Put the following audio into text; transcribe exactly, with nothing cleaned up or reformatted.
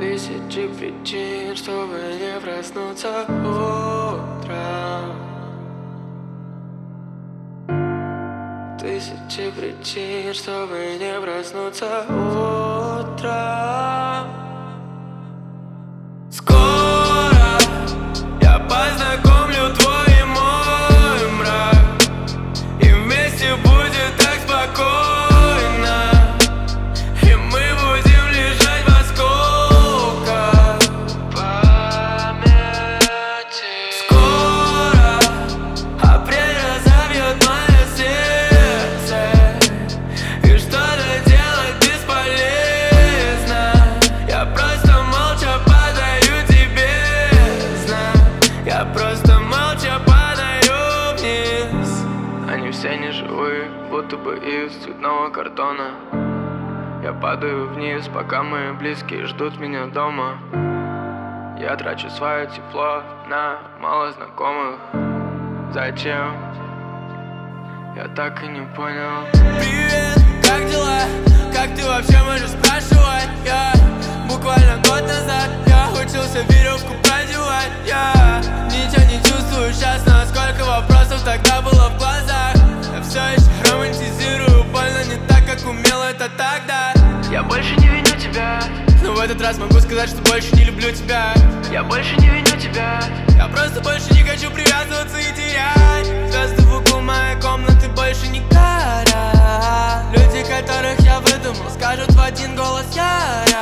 Тысячи причин, чтобы не проснуться утром. Тысячи причин, чтобы не проснуться утром. Скоро я познакомлю твой и мой мрак, и вместе будет так спокойно, и мы будем лежать в осколках памяти. Скоро апрель разобьет мое сердце, и что-то делать бесполезно. Я просто молча подаю тебе знак, я просто молча падаю вниз. Они все неживые, будто бы из цветного картона. Я падаю вниз, пока мои близкие ждут меня дома. Я трачу свое тепло на мало знакомых. Зачем? Я так и не понял. Привет, как дела? Как ты вообще можешь спрашивать? Я буквально год назад я учился веревку продевать. Я ничего не чувствую сейчас, но сколько вопросов тогда было в глазах. Я все еще романтизирую, больно не так, как умел это тогда. Я больше не виню тебя, но в этот раз могу сказать, что больше не люблю тебя. я больше не виню тебя. Я просто больше не хочу привязываться и терять. Звезды в углу моей комнаты больше не горят. Люди, которых я выдумал, скажут в один голос я рад.